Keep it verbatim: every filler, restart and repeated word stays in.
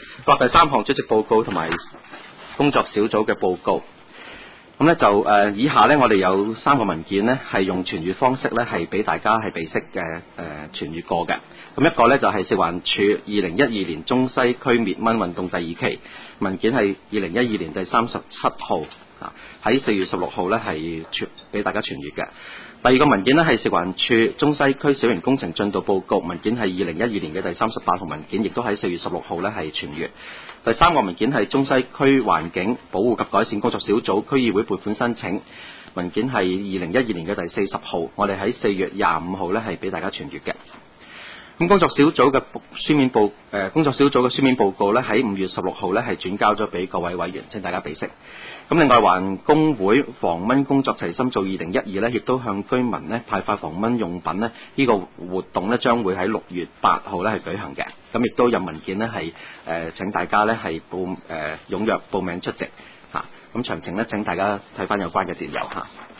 各第三項主席報告同埋工作小組嘅報告。咁咧就誒、呃、以下咧，我哋有三個文件咧，係用傳閱方式咧，係俾大家係備悉嘅誒傳閱過嘅。咁一個咧就係、是、食環署二零一二年中西區滅蚊運動第二期文件，係二零一二年第三十七號啊，喺四月十六號咧係傳俾大家傳閱嘅。第二個文件呢，係食環署中西區小型工程進度報告文件，係二零一二年嘅第三十八號文件，亦都喺四月十六號呢係傳閱。第三個文件係中西區環境保護及改善工作小組區議會撥款申請文件，係二零一二年嘅第四十號，我哋喺四月廿五號呢係俾大家傳閱嘅。咁工作小組嘅書面報誒、呃、工作小組嘅書面報告呢，喺五月十六號呢係轉交咗俾各位委員，請大家備悉。咁另外環工會防蚊工作齊心做二零一二呢，亦都向居民呢派發防蚊用品呢，呢、呢個活動呢將會喺六月八號呢係舉行嘅。咁亦都有文件呢係誒、呃、請大家呢係報誒踴躍報名出席嚇。咁、啊、詳情呢請大家睇翻有關嘅電郵嚇。